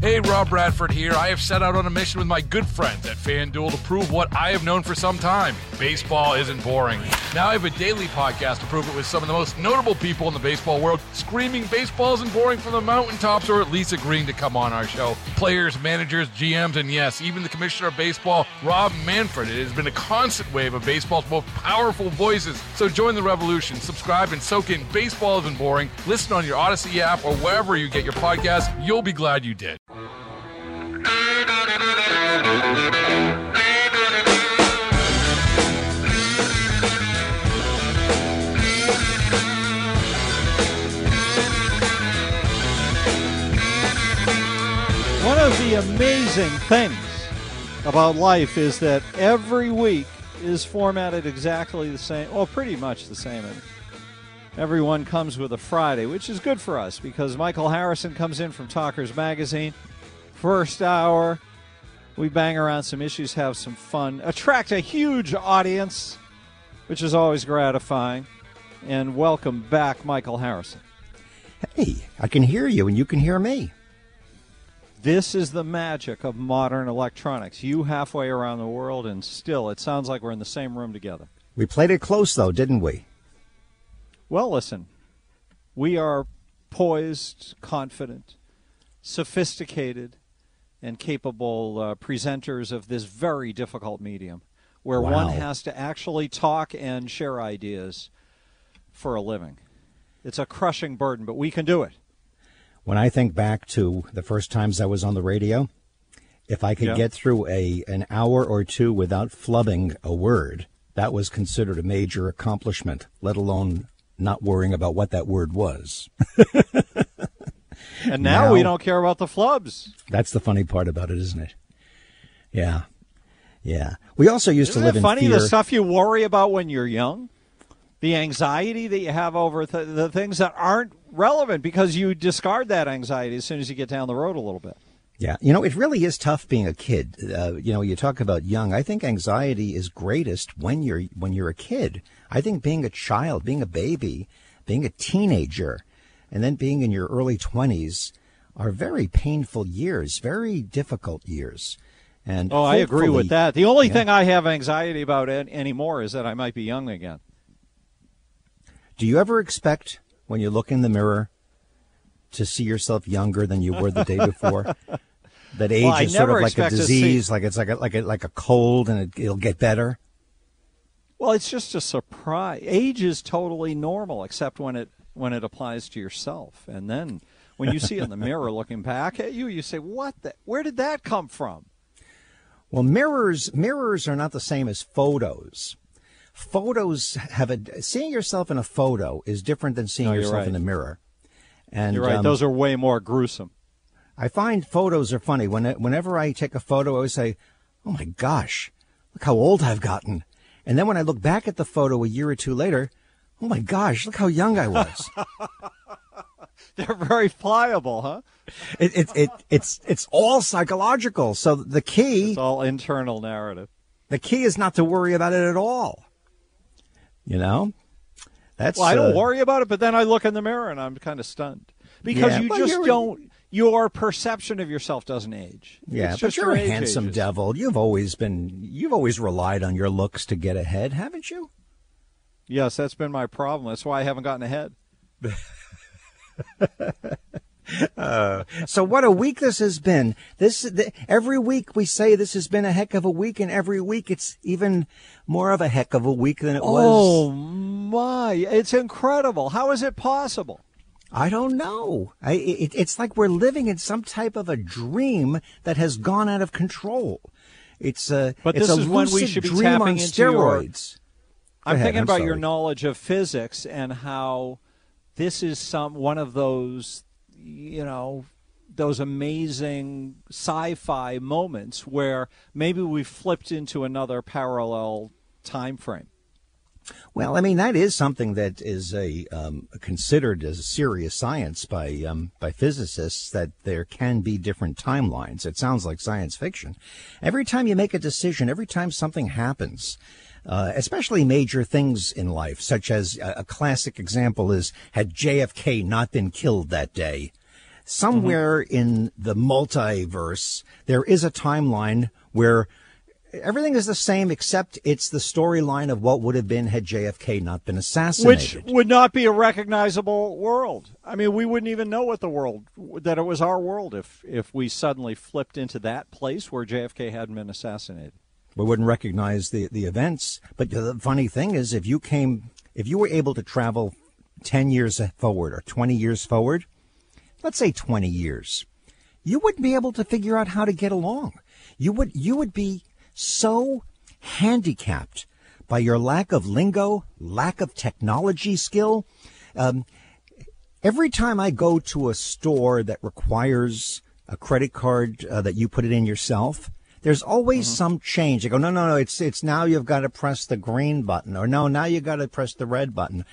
Hey, Rob Bradford here. I have set out on a mission with my good friends at FanDuel to prove what I have known for some time. Baseball isn't boring. Now I have a daily podcast to prove it with some of the most notable people in the baseball world, screaming baseball isn't boring from the mountaintops, or at least agreeing to come on our show. Players, managers, GMs, and yes, even the commissioner of baseball, Rob Manfred. It has been a constant wave of baseball's most powerful voices. So join the revolution. Subscribe and soak in Baseball Isn't Boring. Listen on your Odyssey app or wherever you get your podcasts. You'll be glad you did. One of the amazing things about life is that every week is formatted exactly the same, well, pretty much the same. And everyone comes with a Friday, which is good for us because Michael Harrison comes in from Talkers Magazine. First hour, we bang around some issues, have some fun, attract a huge audience, which is always gratifying. And welcome back, Michael Harrison. Hey, I can hear you and you can hear me. This is the magic of modern electronics. You halfway around the world, and still it sounds like we're in the same room together. We played it close, though, didn't we? Well, listen, we are poised, confident, sophisticated, and capable presenters of this very difficult medium where one has to actually talk and share ideas for a living. It's a crushing burden, but we can do it. When I think back to the first times I was on the radio, if I could get through an hour or two without flubbing a word, that was considered a major accomplishment, let alone not worrying about what that word was. And now we don't care about the flubs. That's the funny part about it, isn't it? Yeah. Yeah. We also used to live in fear. Isn't it funny, the stuff you worry about when you're young? The anxiety that you have over the things that aren't relevant because you discard that anxiety as soon as you get down the road a little bit. Yeah. You know, it really is tough being a kid. You talk about young. I think anxiety is greatest when you're a kid. I think being a child, being a baby, being a teenager, and then being in your early 20s are very painful years, very difficult years. And I agree with that. The only thing I have anxiety about anymore is that I might be young again. Do you ever expect, when you look in the mirror, to see yourself younger than you were the day before? That age is sort of like a disease, like it's like a cold, and it'll get better. Well, it's just a surprise. Age is totally normal, except when it applies to yourself. And then when you see it in the mirror, looking back at you, you say, "What? Where did that come from?" Well, mirrors are not the same as photos. Photos seeing yourself in a photo is different than seeing yourself in the mirror. And you're right. Those are way more gruesome. I find photos are funny. Whenever I take a photo, I always say, "Oh my gosh, look how old I've gotten." And then when I look back at the photo a year or two later, "Oh my gosh, look how young I was." They're very pliable, huh? It's all psychological. So the key, it's all internal narrative. The key is not to worry about it at all. You know, that's. Well, I don't worry about it, but then I look in the mirror and I'm kind of stunned because your perception of yourself doesn't age. Yeah, but you're a handsome devil. You've always relied on your looks to get ahead, haven't you? Yes, that's been my problem. That's why I haven't gotten ahead. So what a week this has been. Every week we say this has been a heck of a week, and every week it's even more of a heck of a week than it was. Oh, my. It's incredible. How is it possible? I don't know. It's like we're living in some type of a dream that has gone out of control. But this is when we should be tapping into steroids. I'm thinking about your knowledge of physics and how this is one of those, those amazing sci-fi moments where maybe we flipped into another parallel time frame. Well, I mean, that is something that is considered as serious science by physicists, that there can be different timelines. It sounds like science fiction. Every time you make a decision, every time something happens, especially major things in life, such as a classic example is, had JFK not been killed that day, somewhere in the multiverse, there is a timeline where everything is the same, except it's the storyline of what would have been had JFK not been assassinated. Which would not be a recognizable world. I mean, we wouldn't even know that it was our world if we suddenly flipped into that place where JFK hadn't been assassinated. We wouldn't recognize the events. But the funny thing is, if you were able to travel 10 years forward or 20 years forward, let's say 20 years, you wouldn't be able to figure out how to get along. You would be so handicapped by your lack of lingo, lack of technology skill. Every time I go to a store that requires a credit card that you put it in yourself, there's always some change. I go, no, it's now you've got to press the green button, or no, now you've got to press the red button.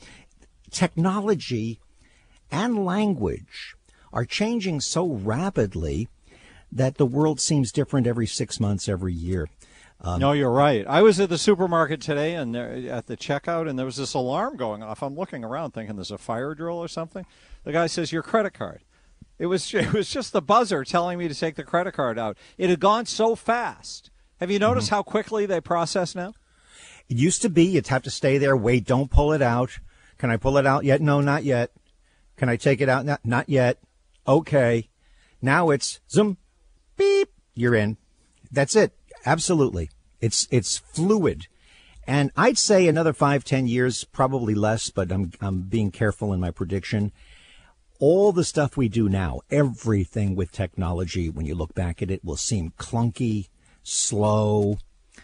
Technology and language are changing so rapidly that the world seems different every 6 months, every year. No, you're right. I was at the supermarket today and at the checkout, and there was this alarm going off. I'm looking around thinking there's a fire drill or something. The guy says, your credit card. It was just the buzzer telling me to take the credit card out. It had gone so fast. Have you noticed how quickly they process now? It used to be you'd have to stay there, wait, don't pull it out. Can I pull it out yet? No, not yet. Can I take it out? Not yet. Okay. Now it's zoom. Beep, you're in. That's it. Absolutely. It's fluid. And I'd say another 5-10 years, probably less, but I'm being careful in my prediction. All the stuff we do now, everything with technology, when you look back at it, will seem clunky, slow,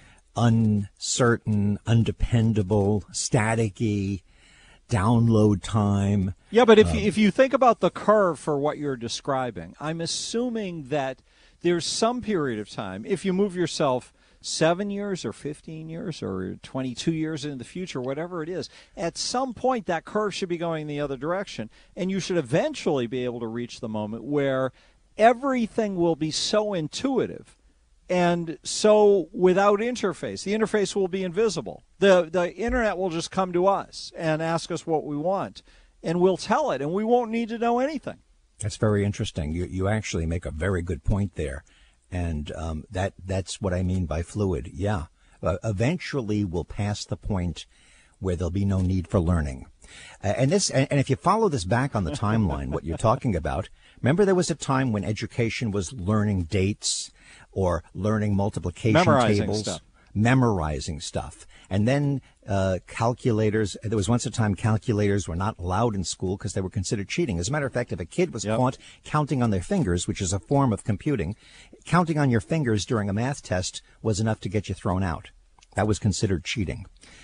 uncertain, undependable, staticky, download time. Yeah, but if you think about the curve for what you're describing, I'm assuming that there's some period of time, if you move yourself 7 years or 15 years or 22 years into the future, whatever it is, at some point that curve should be going the other direction, and you should eventually be able to reach the moment where everything will be so intuitive and so without interface. The interface will be invisible. The internet will just come to us and ask us what we want, and we'll tell it, and we won't need to know anything. That's very interesting. You actually make a very good point there. And that's what I mean by fluid. Yeah. Eventually we'll pass the point where there'll be no need for learning. And if you follow this back on the timeline, what you're talking about, remember there was a time when education was learning dates or learning multiplication tables. Memorizing stuff. And then calculators. There was once a time calculators were not allowed in school because they were considered cheating. As a matter of fact, if a kid was caught counting on their fingers, which is a form of computing, counting on your fingers during a math test was enough to get you thrown out. That was considered cheating.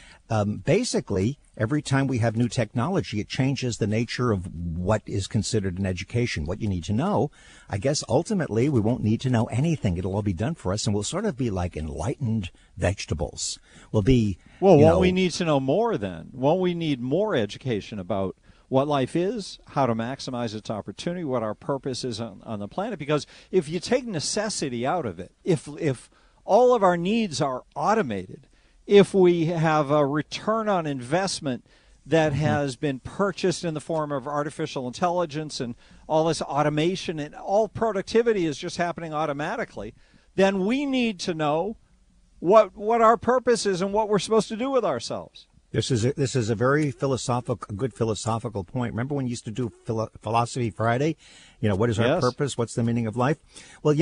Basically, every time we have new technology, it changes the nature of what is considered an education, what you need to know. I guess ultimately we won't need to know anything. It'll all be done for us, and we'll sort of be like enlightened vegetables. We'll be, won't we need to know more then? Won't we need more education about what life is, how to maximize its opportunity, what our purpose is on the planet? Because if you take necessity out of it, if all of our needs are automated, if we have a return on investment that has been purchased in the form of artificial intelligence and all this automation and all productivity is just happening automatically, then we need to know what our purpose is and what we're supposed to do with ourselves. This is a very good philosophical point. Remember when you used to do Philosophy Friday? What is our purpose? What's the meaning of life? Well,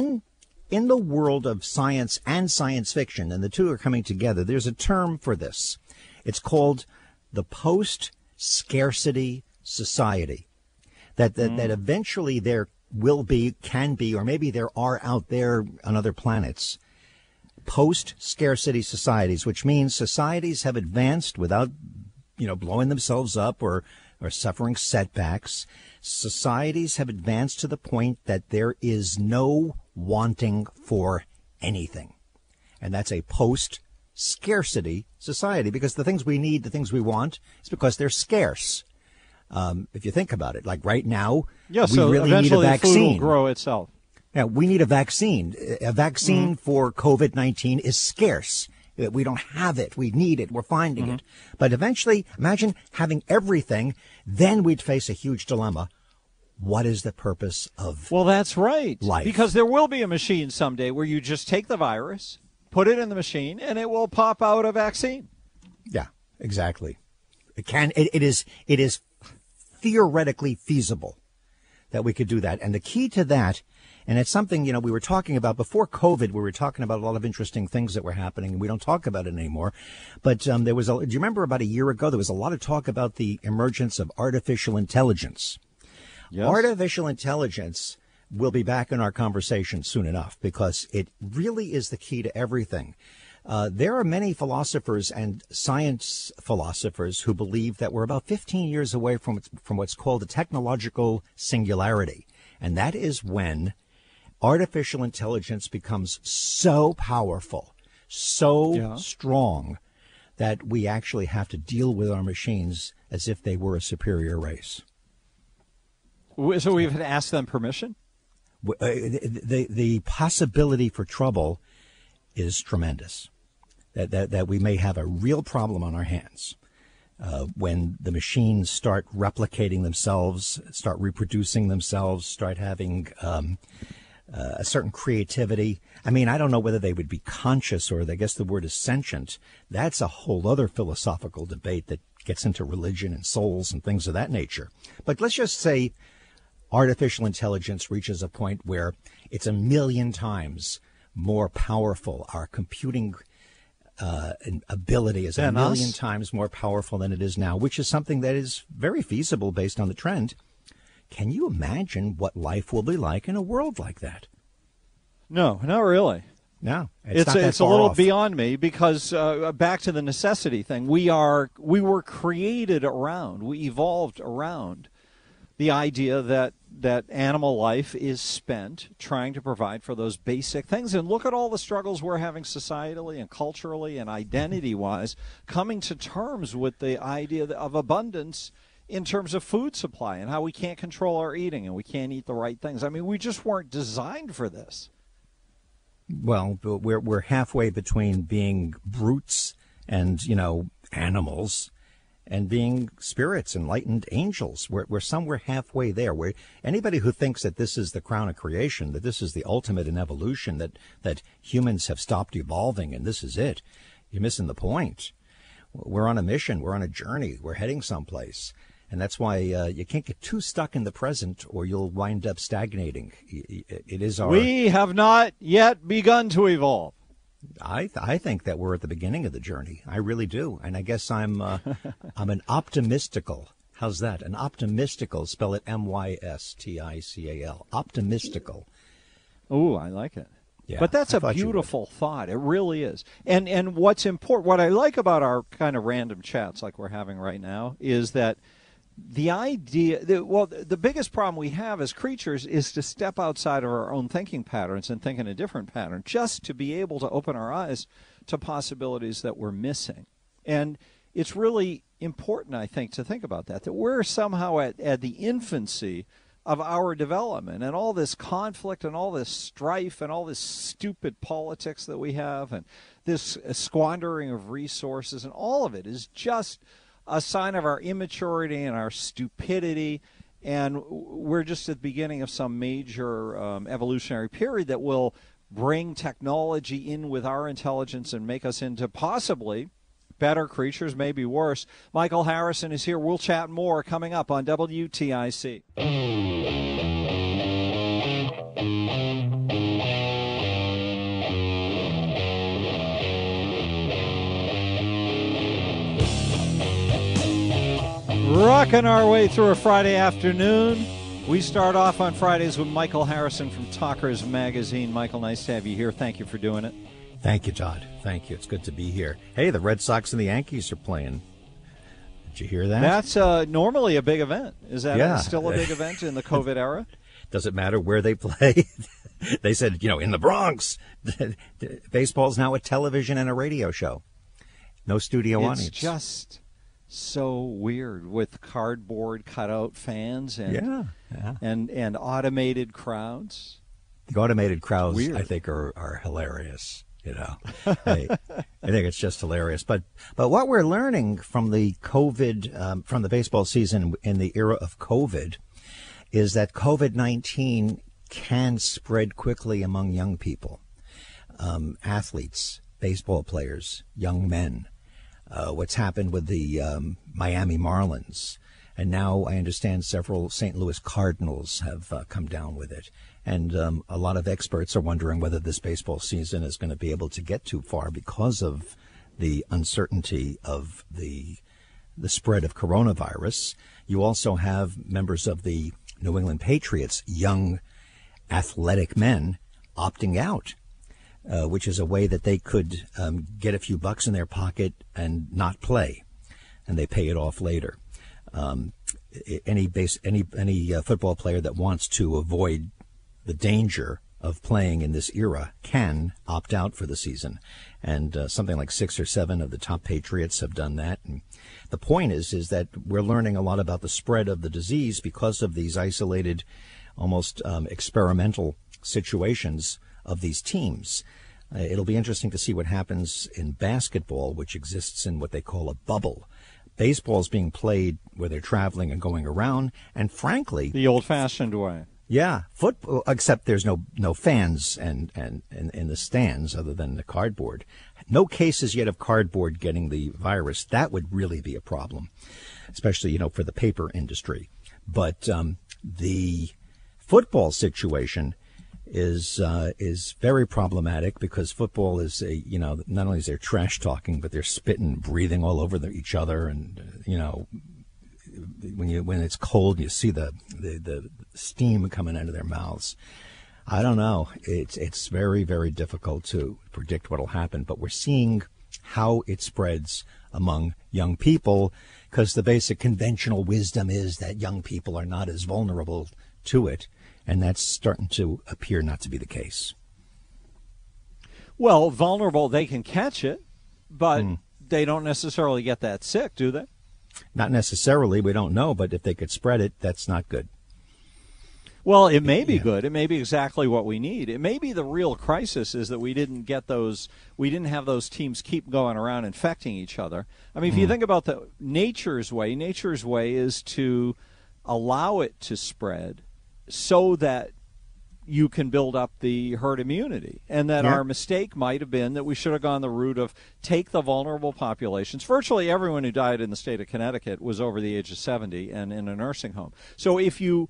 in the world of science and science fiction, and the two are coming together, there's a term for this. It's called the post-scarcity society. That eventually there will be, can be, or maybe there are out there on other planets, post-scarcity societies, which means societies have advanced without, blowing themselves up or suffering setbacks. Societies have advanced to the point that there is no wanting for anything. And that's a post-scarcity society, because the things we need, the things we want, is because they're scarce. If you think about it, like right now, we really need a vaccine. Food will grow itself. Yeah, we need a vaccine. A vaccine for COVID-19 is scarce. We don't have it. We need it. We're finding it. But eventually, imagine having everything. Then we'd face a huge dilemma. what is the purpose of Well, that's right. life? Because there will be a machine someday where you just take the virus, put it in the machine, and it will pop out a vaccine. Yeah, exactly. It is theoretically feasible that we could do that. And the key to that, and it's something, we were talking about before COVID, we were talking about a lot of interesting things that were happening, and we don't talk about it anymore. But do you remember about a year ago, there was a lot of talk about the emergence of artificial intelligence. Yes. Artificial intelligence will be back in our conversation soon enough because it really is the key to everything. There are many philosophers and science philosophers who believe that we're about 15 years away from what's called a technological singularity. And that is when artificial intelligence becomes so powerful, so strong, that we actually have to deal with our machines as if they were a superior race. So we've had to ask them permission? The possibility for trouble is tremendous. That we may have a real problem on our hands when the machines start replicating themselves, start reproducing themselves, start having a certain creativity. I mean, I don't know whether they would be conscious or I guess the word is sentient. That's a whole other philosophical debate that gets into religion and souls and things of that nature. But let's just say artificial intelligence reaches a point where it's 1,000,000 times more powerful. Our computing ability is 1,000,000 times more powerful than it is now, which is something that is very feasible based on the trend. Can you imagine what life will be like in a world like that? No, not really. No, It's a little beyond me because back to the necessity thing, we were created around, we evolved around the idea that animal life is spent trying to provide for those basic things. And look at all the struggles we're having societally and culturally and identity-wise, coming to terms with the idea of abundance in terms of food supply and how we can't control our eating and we can't eat the right things. I mean, we just weren't designed for this. Well, we're halfway between being brutes and, animals and being spirits, enlightened angels. We're somewhere halfway there. Where anybody who thinks that this is the crown of creation, that this is the ultimate in evolution, that humans have stopped evolving and this is it, you're missing the point. We're on a mission. We're on a journey. We're heading someplace. And that's why you can't get too stuck in the present or you'll wind up stagnating. It is our... We have not yet begun to evolve. I think that we're at the beginning of the journey. I really do. And I guess I'm an optimistical. How's that? An optimistical. Spell it mystical. Optimistical. Oh, I like it. Yeah, but that's a beautiful thought. It really is. And what's important, what I like about our kind of random chats like we're having right now is that the idea, the biggest problem we have as creatures is to step outside of our own thinking patterns and think in a different pattern, just to be able to open our eyes to possibilities that we're missing. And it's really important, I think, to think about that we're somehow at the infancy of our development, and all this conflict and all this strife and all this stupid politics that we have and this squandering of resources, and all of it is just a sign of our immaturity and our stupidity, and we're just at the beginning of some major evolutionary period that will bring technology in with our intelligence and make us into possibly better creatures, maybe worse. Michael Harrison is here. We'll chat more coming up on WTIC. Rocking our way through a Friday afternoon. We start off on Fridays with Michael Harrison from Talkers Magazine. Michael, nice to have you here. Thank you for doing it. Thank you, Todd. Thank you. It's good to be here. Hey, the Red Sox and the Yankees are playing. Did you hear that? That's normally a big event. Is that still a big event in the COVID era? Does it matter where they play? They said, in the Bronx. Baseball's now a television and a radio show. No studio audience. It's just so weird with cardboard cutout fans and automated crowds. The automated crowds, Weird. I think, are hilarious. I think it's just hilarious. But what we're learning from the COVID, from the baseball season in the era of COVID, is that COVID-19 can spread quickly among young people, athletes, baseball players, young men. What's happened with the Miami Marlins. And now I understand several St. Louis Cardinals have come down with it. And a lot of experts are wondering whether this baseball season is going to be able to get too far because of the uncertainty of the spread of coronavirus. You also have members of the New England Patriots, young athletic men, opting out, which is a way that they could get a few bucks in their pocket and not play, and they pay it off later. Any football player that wants to avoid the danger of playing in this era can opt out for the season. And something like 6 or 7 of the top Patriots have done that. And the point is that we're learning a lot about the spread of the disease because of these isolated, almost experimental situations of these teams. It'll be interesting to see what happens in basketball, which exists in what they call a bubble. Baseball's being played where they're traveling and going around, and frankly, the old-fashioned way. Yeah, football. Except there's no fans and in the stands other than the cardboard. No cases yet of cardboard getting the virus. That would really be a problem, especially for the paper industry. But the football situation is very problematic because football is not only is there trash talking, but they're spitting, breathing all over each other, and when it's cold, you see the steam coming out of their mouths. I don't know. It's very, very difficult to predict what will happen, but we're seeing how it spreads among young people because the basic conventional wisdom is that young people are not as vulnerable to it. And that's starting to appear not to be the case. Well, vulnerable, they can catch it, but they don't necessarily get that sick, do they? Not necessarily. We don't know. But if they could spread it, that's not good. Well, it may be good. It may be exactly what we need. It may be the real crisis is that we didn't have those teams keep going around infecting each other. I mean, if you think about the nature's way is to allow it to spread so that you can build up the herd immunity. And that our mistake might have been that we should have gone the route of take the vulnerable populations. Virtually everyone who died in the state of Connecticut was over the age of 70 and in a nursing home. So if you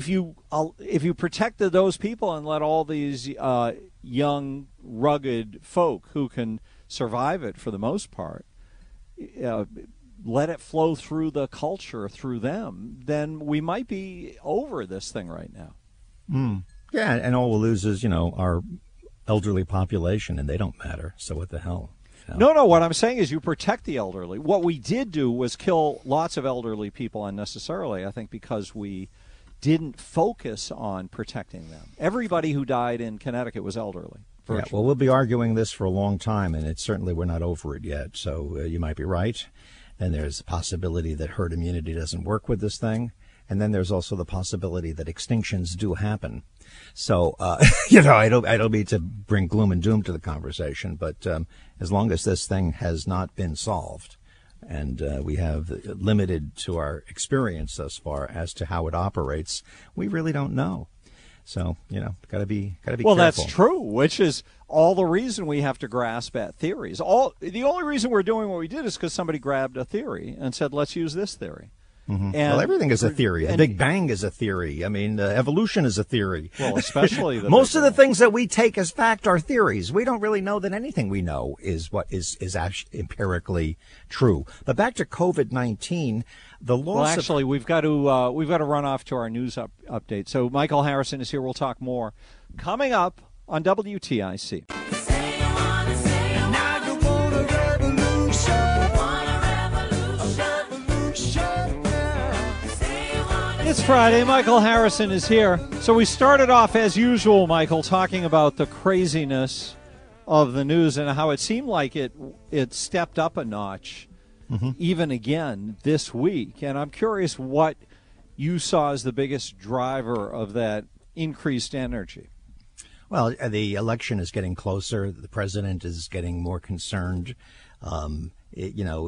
protected those people and let all these young, rugged folk who can survive it for the most part, let it flow through the culture, through them, then we might be over this thing right now. Yeah, and all we'll lose is, our elderly population, and they don't matter, so what the hell? No, what I'm saying is you protect the elderly. What we did do was kill lots of elderly people unnecessarily, I think, because we didn't focus on protecting them. Everybody who died in Connecticut was elderly. Yeah, well, we'll be arguing this for a long time, and we're not over it yet, so you might be right. And there's a possibility that herd immunity doesn't work with this thing. And then there's also the possibility that extinctions do happen. So, I don't mean to bring gloom and doom to the conversation, but as long as this thing has not been solved and we have limited to our experience thus far as to how it operates, we really don't know. So, got to be careful. Well, that's true, which is all the reason we have to grasp at theories. The only reason we're doing what we did is because somebody grabbed a theory and said, let's use this theory. Mm-hmm. Well, everything is a theory. The Big Bang is a theory. I mean, evolution is a theory. Well, especially most of the things that we take as fact are theories. We don't really know that anything we know is what is actually empirically true. But back to COVID-19, the loss. Well, actually, we've got to run off to our news update. So Michael Harrison is here. We'll talk more coming up on WTIC. It's Friday. Michael Harrison is here. So we started off, as usual, Michael, talking about the craziness of the news and how it seemed like it stepped up a notch even again this week. And I'm curious what you saw as the biggest driver of that increased energy. Well, the election is getting closer. The president is getting more concerned.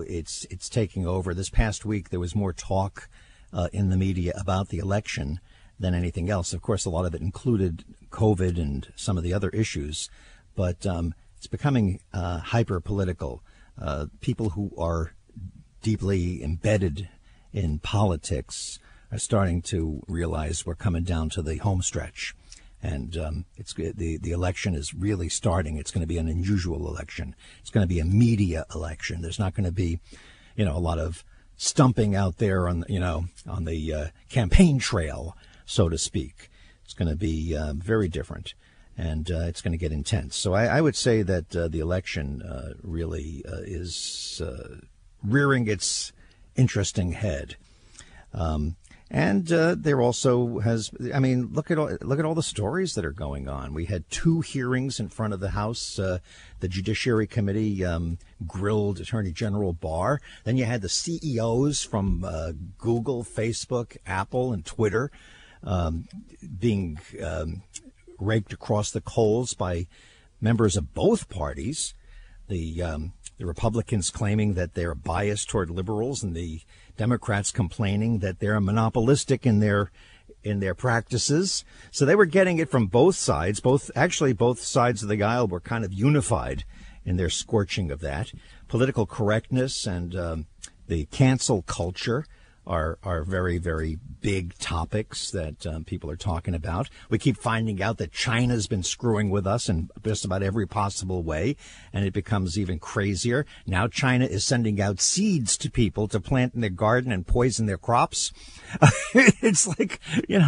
It's taking over. This past week, there was more talk in the media about the election than anything else. Of course, a lot of it included COVID and some of the other issues, but it's becoming hyper political. People who are deeply embedded in politics are starting to realize we're coming down to the home stretch. And it's the election is really starting. It's going to be an unusual election. It's going to be a media election. There's not going to be, a lot of stumping out there on the campaign trail, so to speak. It's going to be very different, and it's going to get intense. So I would say that the election really is rearing its interesting head. And there also has, look at all the stories that are going on. We had 2 hearings in front of the House. The Judiciary Committee grilled Attorney General Barr. Then you had the CEOs from Google, Facebook, Apple, and Twitter being raked across the coals by members of both parties. The Republicans claiming that they're biased toward liberals, and the Democrats complaining that they're monopolistic in their practices. So they were getting it from both sides. Both sides of the aisle were kind of unified in their scorching of that. Political correctness and the cancel culture are very, very big topics that people are talking about. We keep finding out that China's been screwing with us in just about every possible way, and it becomes even crazier. Now China is sending out seeds to people to plant in their garden and poison their crops. It's like,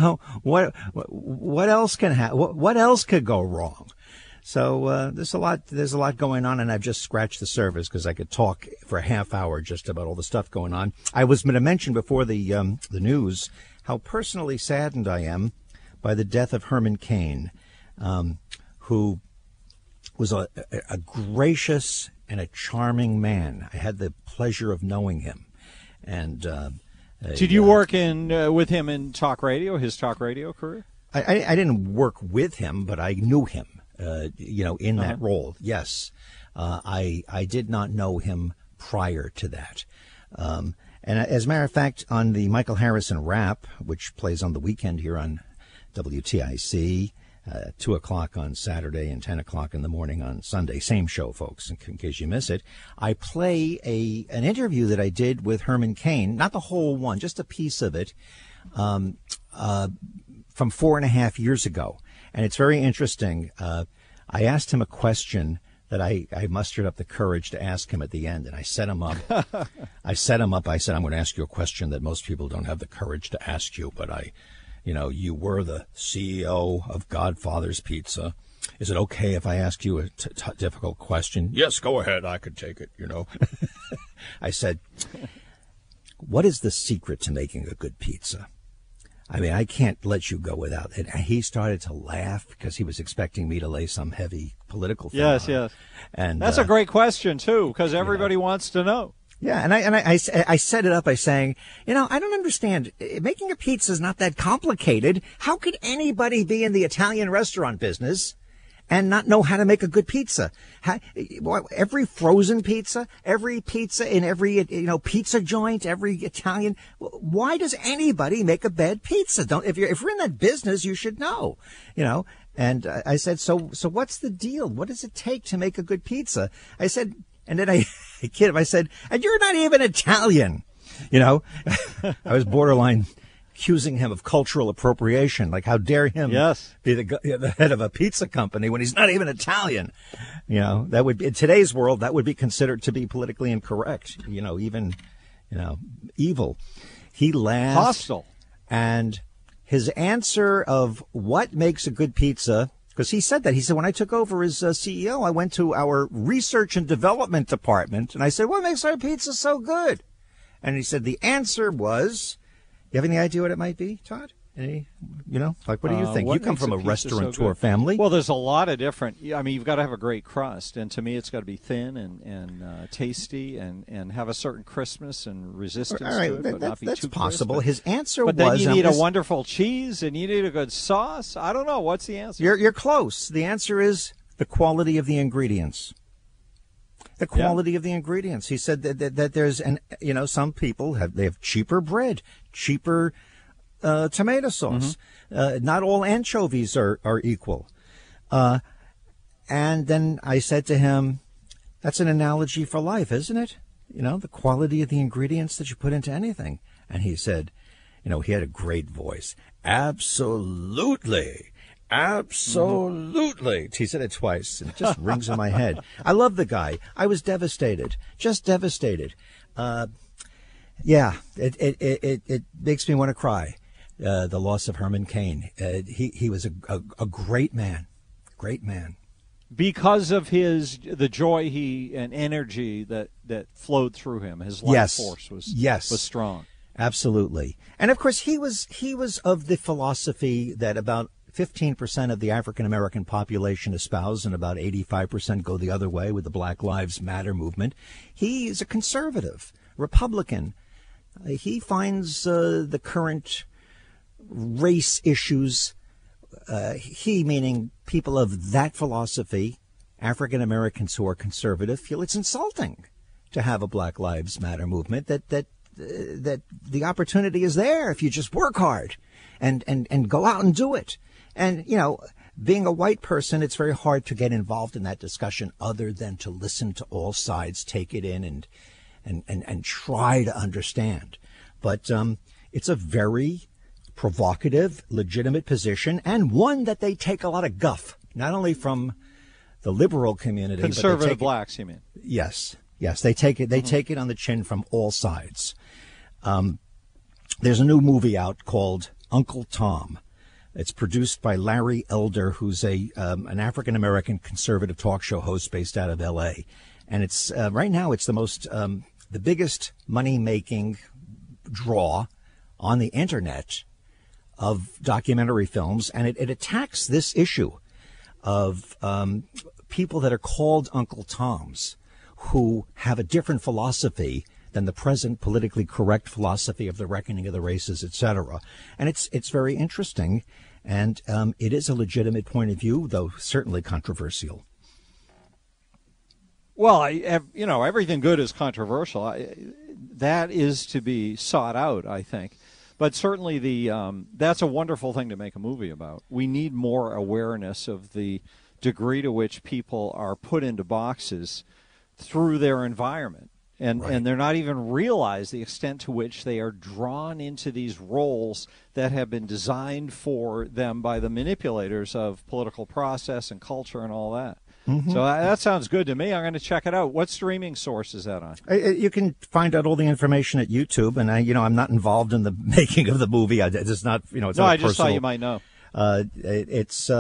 what else can what else could go wrong? So there's a lot going on, and I've just scratched the surface because I could talk for a half hour just about all the stuff going on. I was going to mention before the news how personally saddened I am by the death of Herman Cain, who was a gracious and a charming man. I had the pleasure of knowing him. And did you work with him in talk radio, his talk radio career? I didn't work with him, but I knew him. In that role, yes. I did not know him prior to that. And as a matter of fact, on the Michael Harrison Rap, which plays on the weekend here on WTIC, 2 o'clock on Saturday and 10 o'clock in the morning on Sunday, same show, folks, in case you miss it, I play an interview that I did with Herman Cain, not the whole one, just a piece of it, from 4.5 years ago. And it's very interesting. I asked him a question that I mustered up the courage to ask him at the end, and I set him up. I said, I'm going to ask you a question that most people don't have the courage to ask you, but you were the CEO of Godfather's Pizza. Is it okay if I ask you a difficult question? Yes, go ahead. I could take it, I said, what is the secret to making a good pizza? I can't let you go without it. And he started to laugh because he was expecting me to lay some heavy political thing Yes. And that's a great question, too, because everybody wants to know. Yeah, and I set it up by saying, I don't understand. Making a pizza is not that complicated. How could anybody be in the Italian restaurant business and not know how to make a good pizza? Every frozen pizza, every pizza in every, pizza joint, every Italian. Why does anybody make a bad pizza? If you're in that business, you should know, And I said, so what's the deal? What does it take to make a good pizza? I said, and then I kid him. I said, and you're not even Italian, I was borderline accusing him of cultural appropriation. Like, how dare him be the head of a pizza company when he's not even Italian? That would be, in today's world, that would be considered to be politically incorrect, even, evil. He laughed. Hostile. And his answer of what makes a good pizza, because he said, when I took over as CEO, I went to our research and development department, and I said, what makes our pizza so good? And he said, the answer was, you have any idea what it might be, Todd? What do you think? You come from a restaurateur family. Well, there's a lot of different. You've got to have a great crust, and to me, it's got to be thin and tasty, and have a certain crispness and resistance to it, but not be that's too possible. crisp. His answer but was, then you need a wonderful cheese, and you need a good sauce. I don't know. What's the answer? You're close. The answer is the quality of the ingredients. The quality of the ingredients. He said that there's, some people have cheaper bread, cheaper tomato sauce. Not all anchovies are equal. And then I said to him, that's an analogy for life, isn't it? You know, the quality of the ingredients that you put into anything. And he said, you know, he had a great voice. Absolutely. Absolutely. He said it twice, and it just rings in my head. I love the guy. I was devastated, just devastated. Yeah, it makes me want to cry. The loss of Herman Cain. He was a great man, great man. Because of the joy and energy that flowed through him, his life force was strong. Absolutely. And of course, he was of the philosophy that about 15% of the African American population espouse, and about 85% go the other way with the Black Lives Matter movement. He is a conservative Republican. He finds the current race issues, he meaning people of that philosophy, African Americans who are conservative, feel it's insulting to have a Black Lives Matter movement, that the opportunity is there if you just work hard and go out and do it. And, you know, being a white person, it's very hard to get involved in that discussion other than to listen to all sides, take it in and try to understand. But it's a very provocative, legitimate position, and one that they take a lot of guff, not only from the liberal community. Conservative blacks, you mean? Yes. They take it. They take it on the chin from all sides. There's a new movie out called Uncle Tom. It's produced by Larry Elder, who's an African American conservative talk show host based out of L.A. And it's right now it's the biggest money making draw on the internet of documentary films, and it attacks this issue of people that are called Uncle Toms, who have a different philosophy than the present politically correct philosophy of the reckoning of the races, etc. And it's very interesting, and it is a legitimate point of view, though certainly controversial. Well, everything good is controversial. That is to be sought out, I think. But certainly that's a wonderful thing to make a movie about. We need more awareness of the degree to which people are put into boxes through their environment. And they're not even realize the extent to which they are drawn into these roles that have been designed for them by the manipulators of political process and culture and all that. Mm-hmm. So that sounds good to me. I'm going to check it out. What streaming source is that on? You can find out all the information at YouTube. And I'm not involved in the making of the movie. It's not, it's not I just thought you might know. It's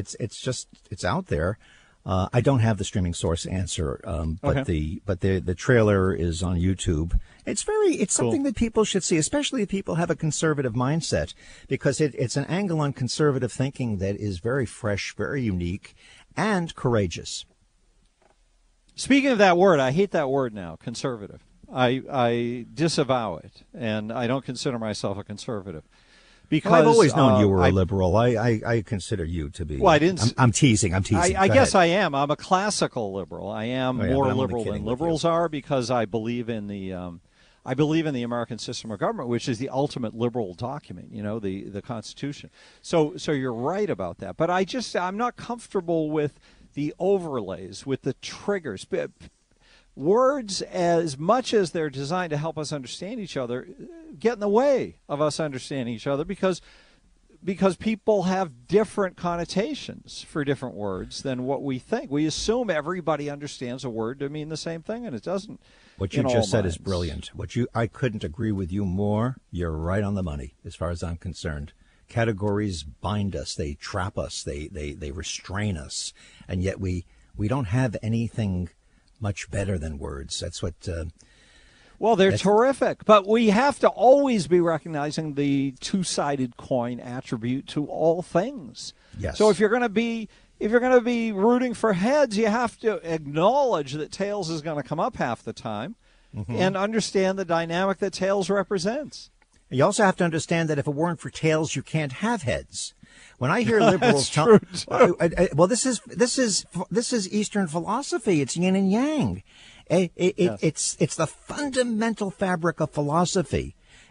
out there. I don't have the streaming source answer, but the trailer is on YouTube. It's cool. Something that people should see, especially if people have a conservative mindset, because it's an angle on conservative thinking that is very fresh, very unique, and courageous. Speaking of that word, I hate that word now, conservative. I disavow it, and I don't consider myself a conservative. Because I've always known you were a liberal. I consider you to be. Well, I didn't. I'm teasing. I guess I am. I'm a classical liberal. I am more liberal than liberals are, because I believe in the American system of government, which is the ultimate liberal document. The Constitution. So you're right about that. But I'm not comfortable with the overlays, with the triggers. Words, as much as they're designed to help us understand each other, get in the way of us understanding each other because people have different connotations for different words than what we think. We assume everybody understands a word to mean the same thing, and it doesn't. What you just said is brilliant. I couldn't agree with you more. You're right on the money as far as I'm concerned. Categories bind us, they trap us, they restrain us, and yet we don't have anything much better than words. That's what. Well, they're terrific, but we have to always be recognizing the two-sided coin attribute to all things. Yes. So if you're going to be rooting for heads, you have to acknowledge that tails is going to come up half the time, and understand the dynamic that tails represents. You also have to understand that if it weren't for tails, you can't have heads. When I hear liberals talk, well, this is Eastern philosophy. It's yin and yang. It's the fundamental fabric of philosophy,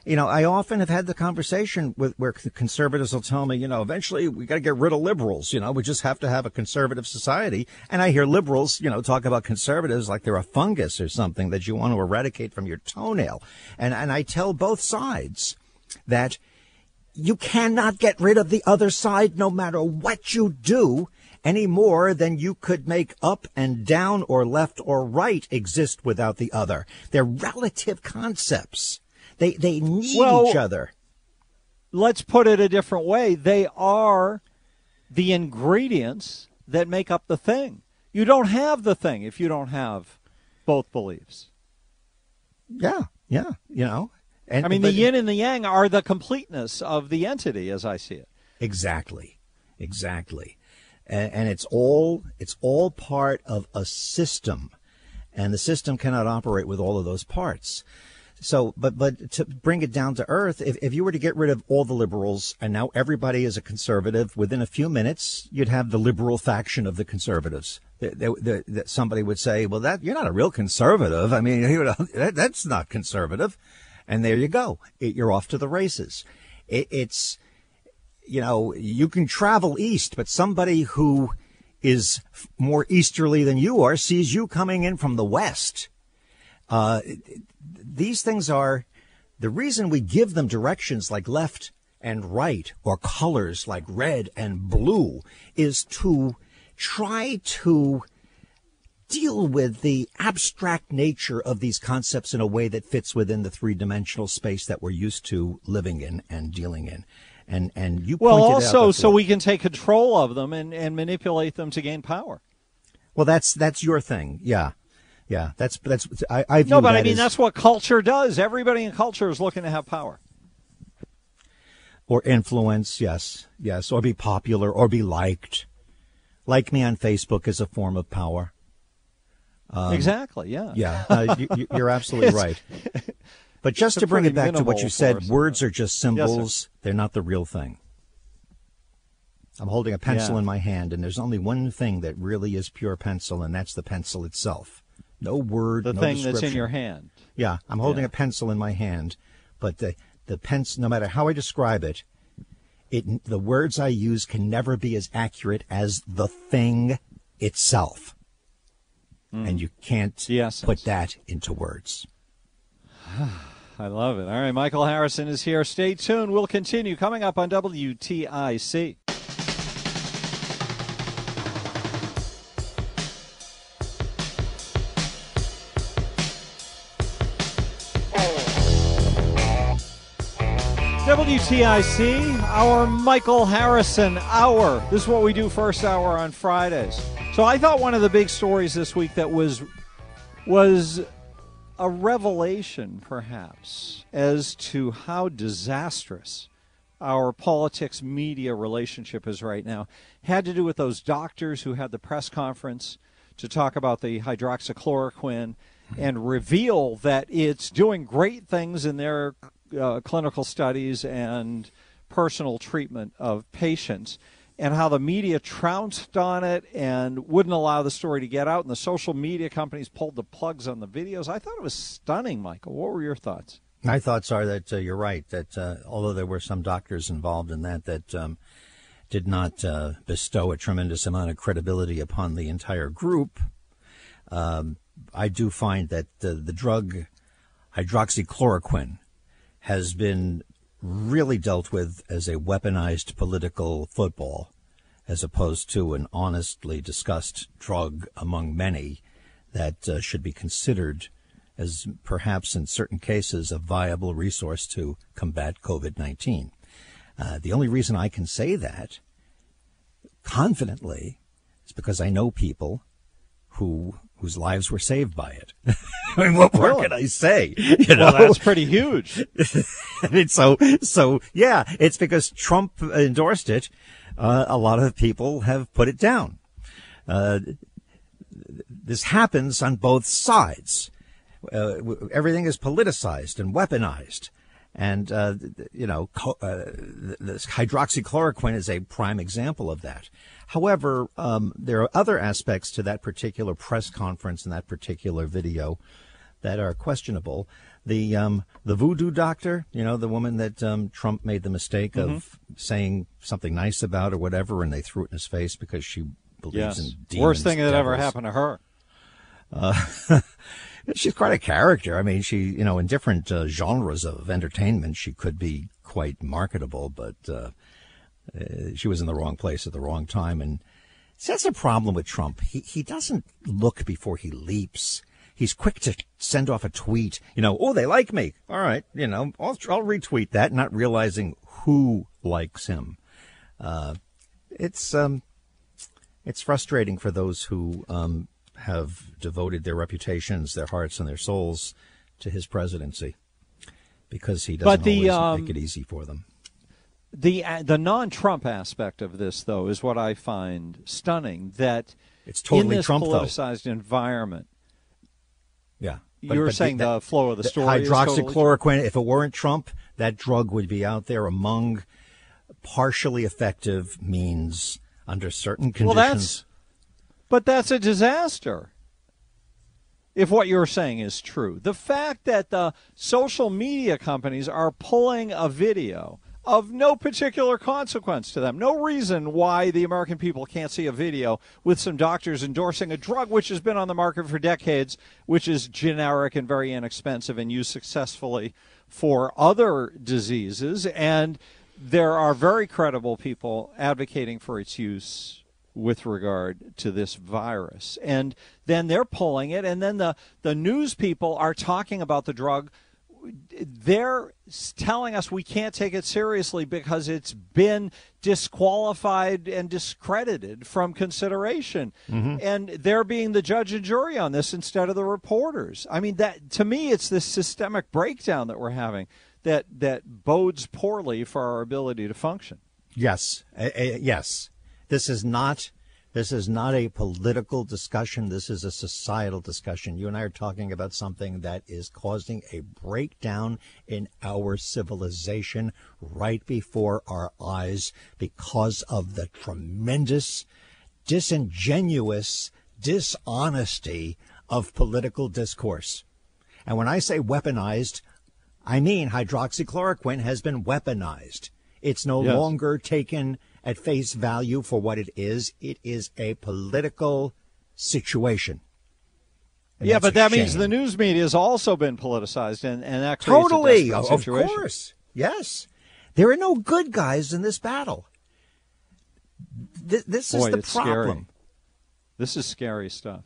I often have had the conversation where conservatives will tell me, eventually we got to get rid of liberals. We just have to have a conservative society. And I hear liberals, talk about conservatives like they're a fungus or something that you want to eradicate from your toenail. And I tell both sides that you cannot get rid of the other side no matter what you do, any more than you could make up and down or left or right exist without the other. They're relative concepts. They need each other. Let's put it a different way. They are the ingredients that make up the thing. You don't have the thing if you don't have both beliefs. Yeah. And, the yin and the yang are the completeness of the entity, as I see it. Exactly. And it's all part of a system, and the system cannot operate with all of those parts. So, but to bring it down to earth, if you were to get rid of all the liberals and now everybody is a conservative, within a few minutes, you'd have the liberal faction of the conservatives. Somebody would say, well, you're not a real conservative. That's not conservative. And there you go. You're off to the races. It's, you can travel east, but somebody who is more easterly than you are sees you coming in from the west. These things are the reason we give them directions like left and right, or colors like red and blue, is to try to deal with the abstract nature of these concepts in a way that fits within the three-dimensional space that we're used to living in and dealing in. And you pointed out also so we can take control of them and manipulate them to gain power. Well, that's your thing. Yeah. That's I view no, but that as, that's what culture does. Everybody in culture is looking to have power. Or influence, yes, or be popular, or be liked. Like me on Facebook is a form of power. Exactly, yeah. Yeah, you're absolutely right. But just to bring it back to what you said, words are just symbols. Yes, they're not the real thing. I'm holding a pencil in my hand, and there's only one thing that really is pure pencil, and that's the pencil itself. No word, no description. The thing that's in your hand. Yeah, I'm holding a pencil in my hand, but the pencil, no matter how I describe it, the words I use can never be as accurate as the thing itself. And you can't put that into words. I love it. All right, Michael Harrison is here. Stay tuned. We'll continue coming up on WTIC. WTIC, our Michael Harrison Hour. This is what we do first hour on Fridays. So I thought one of the big stories this week that was a revelation, perhaps, as to how disastrous our politics-media relationship is right now had to do with those doctors who had the press conference to talk about the hydroxychloroquine and reveal that it's doing great things in their clinical studies and personal treatment of patients, and how the media trounced on it and wouldn't allow the story to get out, and the social media companies pulled the plugs on the videos. I thought it was stunning, Michael. What were your thoughts? My thoughts are that you're right, that although there were some doctors involved in that did not bestow a tremendous amount of credibility upon the entire group, I do find that the drug hydroxychloroquine has been really dealt with as a weaponized political football, as opposed to an honestly discussed drug among many that should be considered as perhaps in certain cases a viable resource to combat COVID-19. The only reason I can say that confidently is because I know people whose lives were saved by it. I mean, what more can I say? Well, that's pretty huge. So yeah, it's because Trump endorsed it. A lot of people have put it down. This happens on both sides. Everything is politicized and weaponized. And, this hydroxychloroquine is a prime example of that. However, there are other aspects to that particular press conference and that particular video that are questionable. The voodoo doctor, the woman that Trump made the mistake of saying something nice about or whatever, and they threw it in his face because she believes in demons. Worst thing that ever happened to her. She's quite a character. I mean, she, in different genres of entertainment, she could be quite marketable, but she was in the wrong place at the wrong time. And that's a problem with Trump. He doesn't look before he leaps. He's quick to send off a tweet, oh, they like me. All right, I'll retweet that, not realizing who likes him. It's frustrating for those who have devoted their reputations, their hearts, and their souls to his presidency, because he doesn't always make it easy for them. The non-Trump aspect of this, though, is what I find stunning. That it's totally in this Trump, politicized environment. Yeah, you were saying the flow of the story. Hydroxychloroquine. Totally, if it weren't Trump, that drug would be out there among partially effective means under certain conditions. But that's a disaster. If what you're saying is true, the fact that the social media companies are pulling a video of no particular consequence to them, no reason why the American people can't see a video with some doctors endorsing a drug which has been on the market for decades, which is generic and very inexpensive and used successfully for other diseases. And there are very credible people advocating for its use with regard to this virus. And then they're pulling it, and then the news people are talking about the drug. They're telling us we can't take it seriously because it's been disqualified and discredited from consideration. Mm-hmm. And they're being the judge and jury on this instead of the reporters. I mean, that to me, it's this systemic breakdown that we're having that bodes poorly for our ability to function. Yes. Yes. This is not a political discussion. This is a societal discussion. You and I are talking about something that is causing a breakdown in our civilization right before our eyes because of the tremendous, disingenuous dishonesty of political discourse. And when I say weaponized, I mean hydroxychloroquine has been weaponized. It's no longer taken at face value for what it is. It is a political situation. And but that means the news media has also been politicized, and that creates totally, a desperate situation. Of course, yes. There are no good guys in this battle. This is the problem. Scary. This is scary stuff.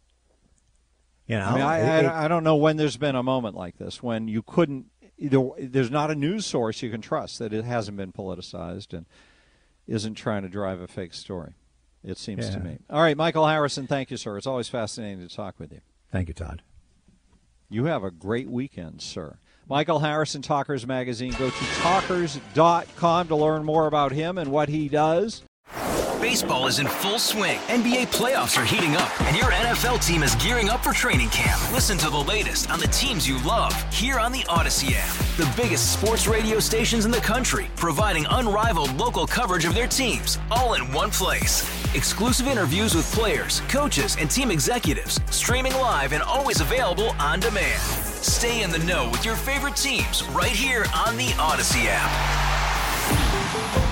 I mean, I don't know when there's been a moment like this when you couldn't. There's not a news source you can trust that it hasn't been politicized and isn't trying to drive a fake story, it seems to me. All right, Michael Harrison, thank you, sir. It's always fascinating to talk with you. Thank you, Todd. You have a great weekend, sir. Michael Harrison, Talkers Magazine. Go to talkers.com to learn more about him and what he does. Baseball is in full swing. NBA playoffs are heating up, and your NFL team is gearing up for training camp. Listen to the latest on the teams you love here on the Odyssey app. The biggest sports radio stations in the country, providing unrivaled local coverage of their teams, all in one place. Exclusive interviews with players, coaches, and team executives, streaming live and always available on demand. Stay in the know with your favorite teams right here on the Odyssey app.